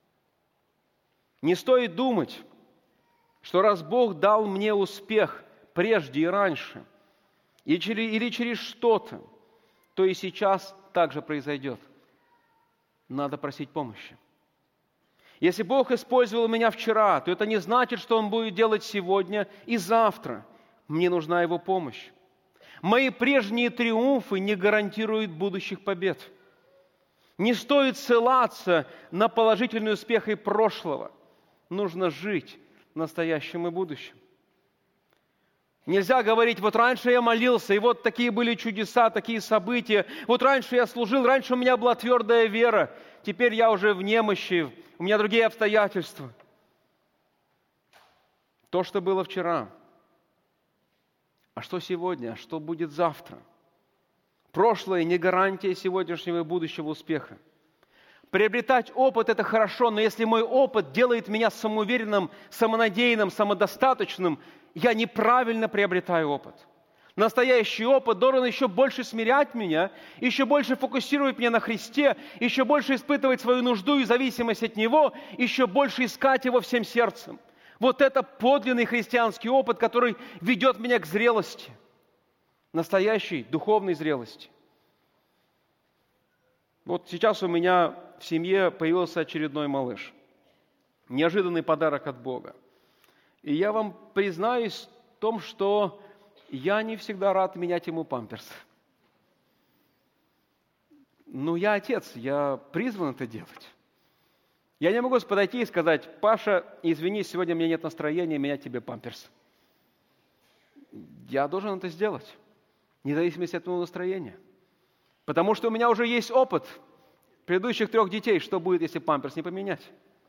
Не стоит думать, что раз Бог дал мне успех прежде и раньше, или через что-то, то и сейчас так же произойдет. Надо просить помощи. Если Бог использовал меня вчера, то это не значит, что Он будет делать сегодня и завтра. Мне нужна Его помощь. Мои прежние триумфы не гарантируют будущих побед. Не стоит ссылаться на положительный успех и прошлого. Нужно жить настоящим и будущим. Нельзя говорить, вот раньше я молился, и вот такие были чудеса, такие события. Вот раньше я служил, раньше у меня была твердая вера. Теперь я уже в немощи, у меня другие обстоятельства. То, что было вчера. А что сегодня? А что будет завтра? Прошлое не гарантия сегодняшнего и будущего успеха. Приобретать опыт – это хорошо, но если мой опыт делает меня самоуверенным, самонадеянным, самодостаточным, я неправильно приобретаю опыт. Настоящий опыт должен еще больше смирять меня, еще больше фокусировать меня на Христе, еще больше испытывать свою нужду и зависимость от Него, еще больше искать Его всем сердцем. Вот это подлинный христианский опыт, который ведет меня к зрелости, настоящей духовной зрелости. Вот сейчас у меня в семье появился очередной малыш. Неожиданный подарок от Бога. И я вам признаюсь в том, что я не всегда рад менять ему памперс. Но я отец, я призван это делать. Я не могу подойти и сказать: Паша, извини, сегодня у меня нет настроения менять тебе памперс. Я должен это сделать, вне зависимости от моего настроения. Потому что у меня уже есть опыт предыдущих 3 детей, что будет, если памперс не поменять.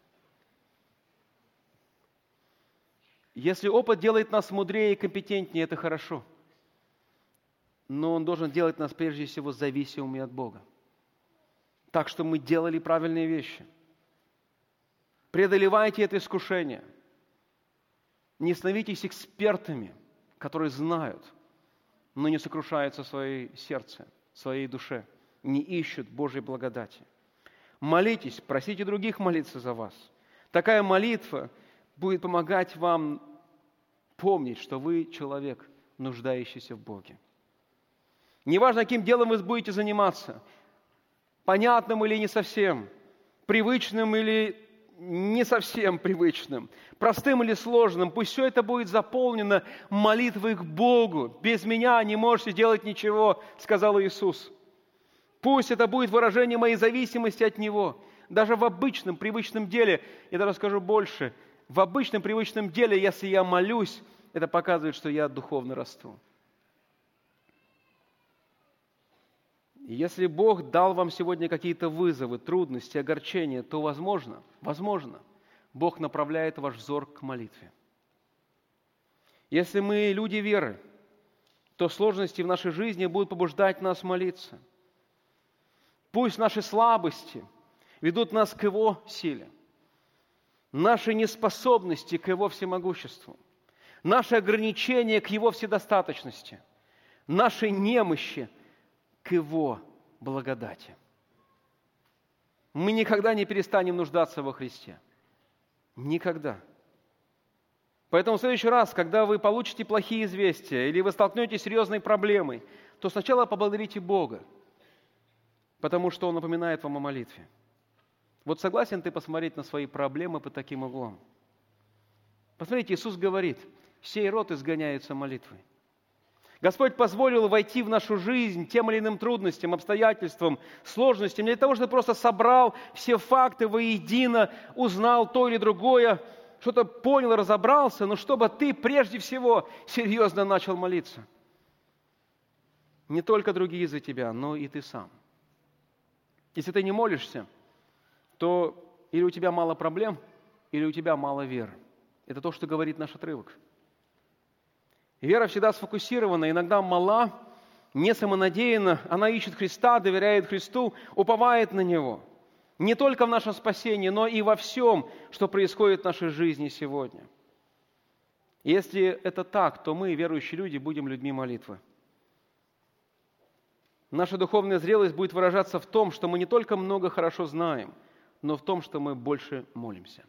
Если опыт делает нас мудрее и компетентнее, это хорошо. Но он должен делать нас прежде всего зависимыми от Бога. Так что мы делали правильные вещи. Преодолевайте это искушение. Не становитесь экспертами, которые знают, но не сокрушаются в своей сердце, в своей душе, не ищут Божьей благодати. Молитесь, просите других молиться за вас. Такая молитва будет помогать вам помнить, что вы человек, нуждающийся в Боге. Неважно, каким делом вы будете заниматься, понятным или не совсем, привычным или не совсем привычным, простым или сложным, пусть все это будет заполнено молитвой к Богу. Без меня не можете делать ничего, сказал Иисус. Пусть это будет выражение моей зависимости от Него. Даже в обычном, привычном деле, я даже скажу больше, в обычном, привычном деле, если я молюсь, это показывает, что я духовно расту. И если Бог дал вам сегодня какие-то вызовы, трудности, огорчения, то возможно, Бог направляет ваш взор к молитве. Если мы люди веры, то сложности в нашей жизни будут побуждать нас молиться. Пусть наши слабости ведут нас к Его силе, наши неспособности к Его всемогуществу, наши ограничения к Его вседостаточности, наши немощи к Его благодати. Мы никогда не перестанем нуждаться во Христе. Никогда. Поэтому в следующий раз, когда вы получите плохие известия или вы столкнетесь с серьезной проблемой, то сначала поблагодарите Бога, потому что Он напоминает вам о молитве. Вот согласен ты посмотреть на свои проблемы под таким углом? Посмотрите, Иисус говорит, сей род изгоняется молитвой. Господь позволил войти в нашу жизнь тем или иным трудностям, обстоятельствам, сложностям, не для того, чтобы просто собрал все факты воедино, узнал то или другое, что-то понял, разобрался, но чтобы ты прежде всего серьезно начал молиться. Не только другие за тебя, но и ты сам. Если ты не молишься, то или у тебя мало проблем, или у тебя мало веры. Это то, что говорит наш отрывок. Вера всегда сфокусирована, иногда мала, не самонадеянна. Она ищет Христа, доверяет Христу, уповает на Него. Не только в нашем спасении, но и во всем, что происходит в нашей жизни сегодня. Если это так, то мы, верующие люди, будем людьми молитвы. Наша духовная зрелость будет выражаться в том, что мы не только много хорошо знаем, но в том, что мы больше молимся.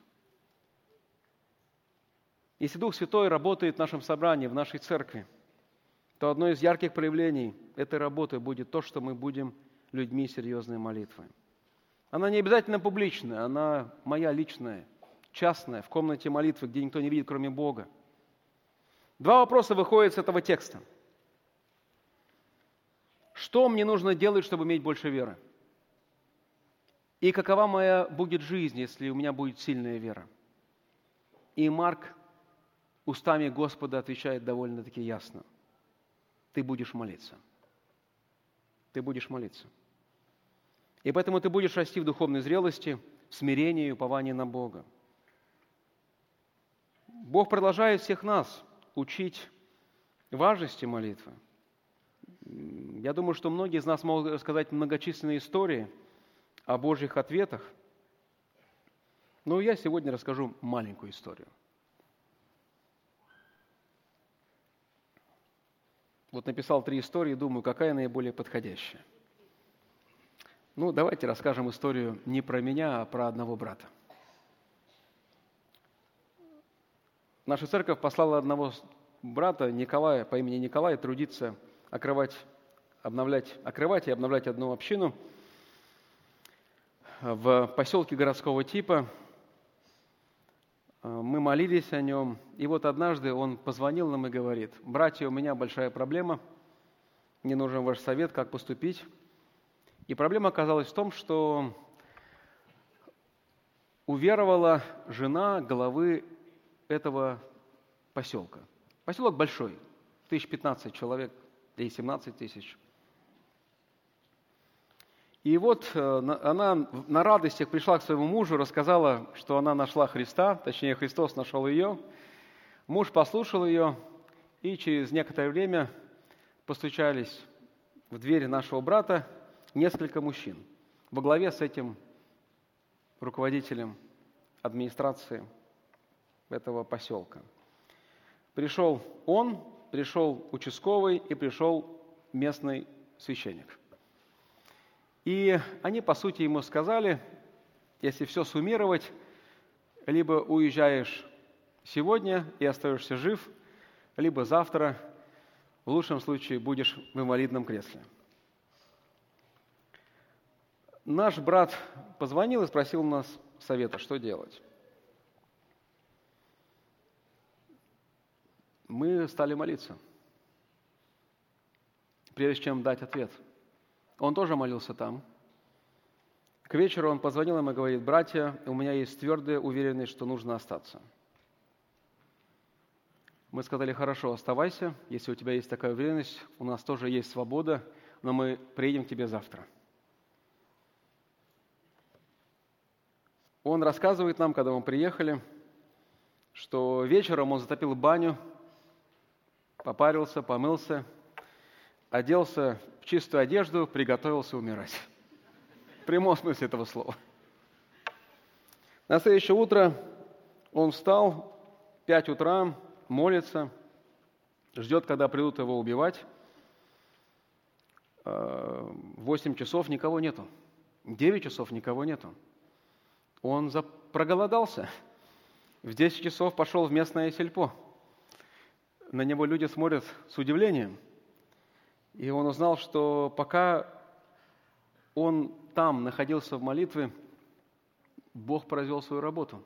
Если Дух Святой работает в нашем собрании, в нашей церкви, то одно из ярких проявлений этой работы будет то, что мы будем людьми серьезной молитвы. Она не обязательно публичная, она моя личная, частная, в комнате молитвы, где никто не видит, кроме Бога. Два вопроса выходят с этого текста. Что мне нужно делать, чтобы иметь больше веры? И какова моя будет жизнь, если у меня будет сильная вера? И Марк устами Господа отвечает довольно-таки ясно. Ты будешь молиться. Ты будешь молиться. И поэтому ты будешь расти в духовной зрелости, в смирении и уповании на Бога. Бог продолжает всех нас учить важности молитвы. Я думаю, что многие из нас могут рассказать многочисленные истории о Божьих ответах. Но я сегодня расскажу маленькую историю. Вот написал 3 истории, думаю, какая наиболее подходящая. Давайте расскажем историю не про меня, а про одного брата. Наша церковь послала одного брата, Николая, по имени Николай, трудиться окрывать и обновлять одну общину в поселке городского типа. Мы молились о нем, и вот однажды он позвонил нам и говорит: «Братья, у меня большая проблема, мне нужен ваш совет, как поступить». И проблема оказалась в том, что уверовала жена главы этого поселка. Поселок большой, 1015 человек, или 17 тысяч. И вот она на радостях пришла к своему мужу, рассказала, что она нашла Христа, точнее, Христос нашел ее. Муж послушал ее, и через некоторое время постучались в дверь нашего брата несколько мужчин во главе с этим руководителем администрации этого поселка. Пришел он, пришел участковый и пришел местный священник. И они, по сути, ему сказали: если все суммировать, либо уезжаешь сегодня и остаешься жив, либо завтра, в лучшем случае, будешь в инвалидном кресле. Наш брат позвонил и спросил нас совета, что делать. Мы стали молиться, прежде чем дать ответ. Он тоже молился там. К вечеру он позвонил им и говорит: «Братья, у меня есть твердая уверенность, что нужно остаться». Мы сказали: «Хорошо, оставайся. Если у тебя есть такая уверенность, у нас тоже есть свобода. но мы приедем к тебе завтра. Он рассказывает нам, когда мы приехали, что вечером он затопил баню, попарился, помылся, оделся в чистую одежду, приготовился умирать. В прямом смысле этого слова. На следующее утро он встал, 5 утра, молится, ждет, когда придут его убивать. 8 часов никого нету. 9 часов никого нету. Он проголодался. В 10 часов пошел в местное сельпо. На него люди смотрят с удивлением. И он узнал, что пока он там находился в молитве, Бог произвел свою работу.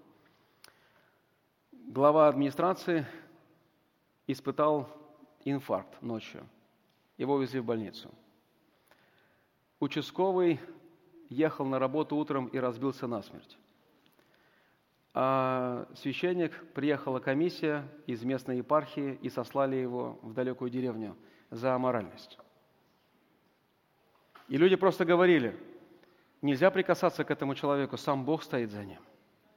Глава администрации испытал инфаркт ночью. Его везли в больницу. Участковый ехал на работу утром и разбился насмерть. А священник, приехала комиссия из местной епархии и сослали его в далекую деревню за аморальность. И люди просто говорили, нельзя прикасаться к этому человеку, сам Бог стоит за ним.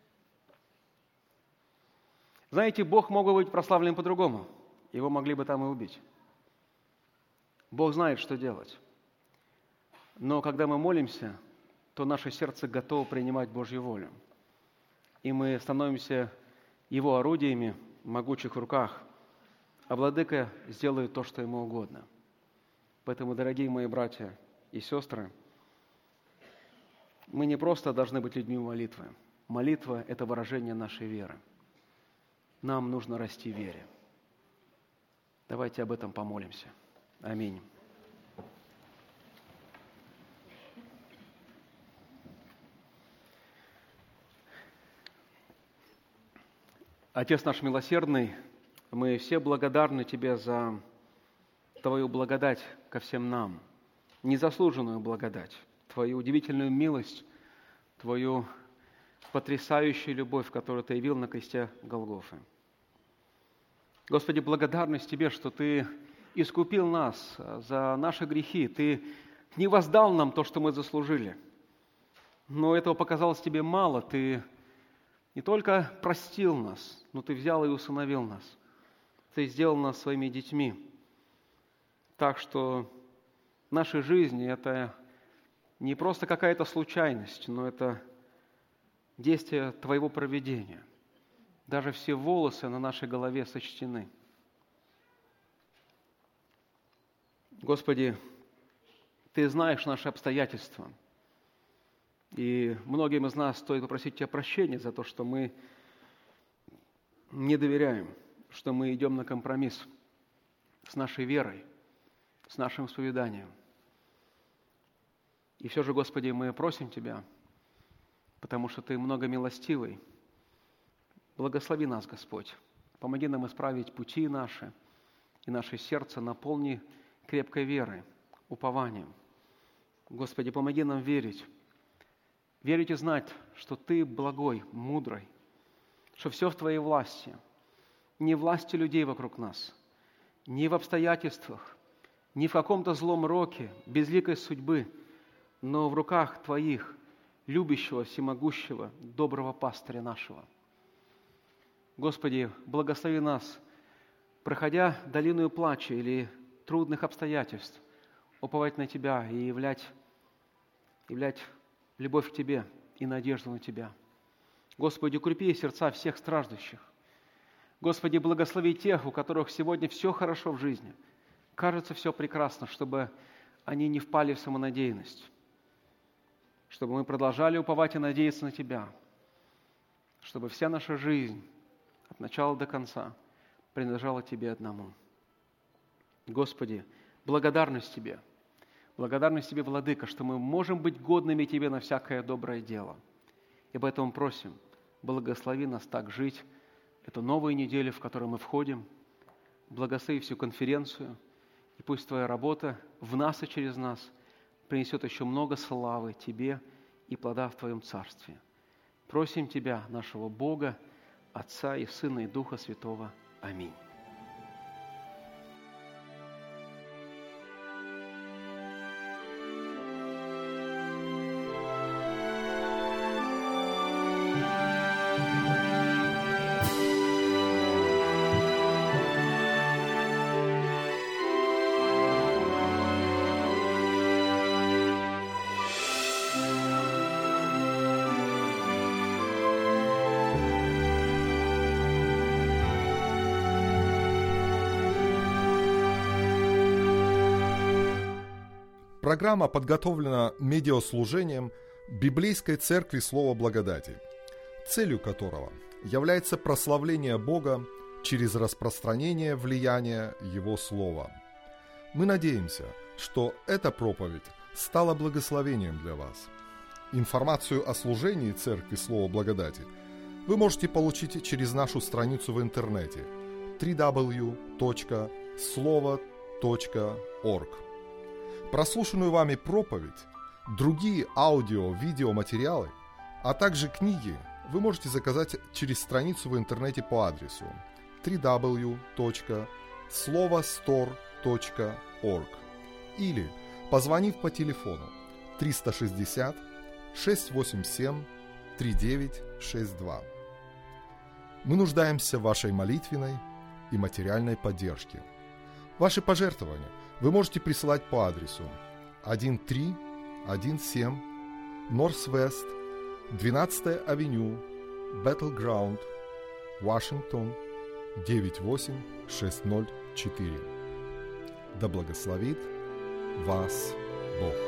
Знаете, Бог мог бы быть прославлен по-другому. Его могли бы там и убить. Бог знает, что делать. Но когда мы молимся, то наше сердце готово принимать Божью волю. И мы становимся Его орудиями в могучих руках, а Владыка сделает то, что Ему угодно. Поэтому, дорогие мои братья и сестры, мы не просто должны быть людьми молитвы. Молитва – это выражение нашей веры. Нам нужно расти в вере. Давайте об этом помолимся. Аминь. Отец наш милосердный, мы все благодарны Тебе за Твою благодать ко всем нам, незаслуженную благодать, Твою удивительную милость, Твою потрясающую любовь, которую Ты явил на кресте Голгофы. Господи, благодарность Тебе, что Ты искупил нас за наши грехи, Ты не воздал нам то, что мы заслужили. Но этого показалось Тебе мало, Ты не только простил нас, но Ты взял и усыновил нас. Ты сделал нас своими детьми. Так что в нашей жизни это не просто какая-то случайность, но это действие Твоего провидения. Даже все волосы на нашей голове сочтены. Господи, Ты знаешь наши обстоятельства. И многим из нас стоит попросить Тебя прощения за то, что мы не доверяем, что мы идем на компромисс с нашей верой, с нашим исповеданием. И все же, Господи, мы просим Тебя, потому что Ты многомилостивый. Благослови нас, Господь. Помоги нам исправить пути наши, и наше сердце наполни крепкой верой, упованием. Господи, помоги нам верить и знать, что Ты благой, мудрый, что все в Твоей власти, не в власти людей вокруг нас, не в обстоятельствах, не в каком-то злом роке, безликой судьбы, но в руках Твоих, любящего, всемогущего, доброго пастыря нашего. Господи, благослови нас, проходя долину плача или трудных обстоятельств, уповать на Тебя и являть любовь к Тебе и надежду на Тебя. Господи, укрепи сердца всех страждущих. Господи, благослови тех, у которых сегодня все хорошо в жизни. Кажется, все прекрасно, чтобы они не впали в самонадеянность. Чтобы мы продолжали уповать и надеяться на Тебя. Чтобы вся наша жизнь от начала до конца принадлежала Тебе одному. Господи, благодарность Тебе. Благодарность Тебе, Владыка, что мы можем быть годными Тебе на всякое доброе дело. И поэтому просим, благослови нас так жить эту новую неделю, в которую мы входим. Благослови всю конференцию, и пусть Твоя работа в нас и через нас принесет еще много славы Тебе и плода в Твоем Царстве. Просим Тебя, нашего Бога, Отца и Сына и Духа Святого. Аминь. Программа подготовлена медиаслужением Библейской Церкви Слова Благодати, целью которого является прославление Бога через распространение влияния Его Слова. Мы надеемся, что эта проповедь стала благословением для вас. Информацию о служении Церкви Слова Благодати вы можете получить через нашу страницу в интернете www.slovo.org. Прослушанную вами проповедь, другие аудио-видеоматериалы, а также книги вы можете заказать через страницу в интернете по адресу www.slovostore.org или позвонив по телефону 360 687 3962. Мы нуждаемся в вашей молитвенной и материальной поддержке. Ваши пожертвования вы можете присылать по адресу 1317 Northwest 12-я авеню, Battleground, Вашингтон, 98604. Да благословит вас Бог.